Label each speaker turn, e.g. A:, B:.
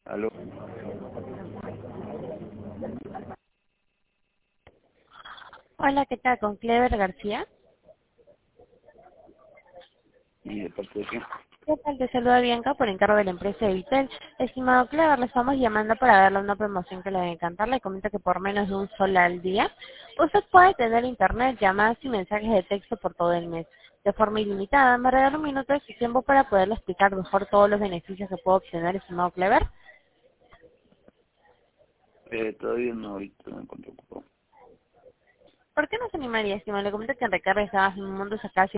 A: Aló.
B: Hola, ¿qué tal? Con Clever García.
A: ¿Y de parte de qué?
B: ¿Qué tal? Te saluda Bianca por encargo de la empresa de Vitel. Estimado Clever, le estamos llamando para darle una promoción que le debe encantar. Le comento que por menos de un sol al día, usted puede tener internet, llamadas y mensajes de texto por todo el mes. De forma ilimitada, me regala un minuto de su tiempo para poderle explicar mejor todos los beneficios que puede obtener, estimado Clever.
A: Todavía no, ahorita me encuentro ocupado.
B: ¿Por qué no se animaría, estimado? Le comento que en Recarga estaba en un mundo sacarse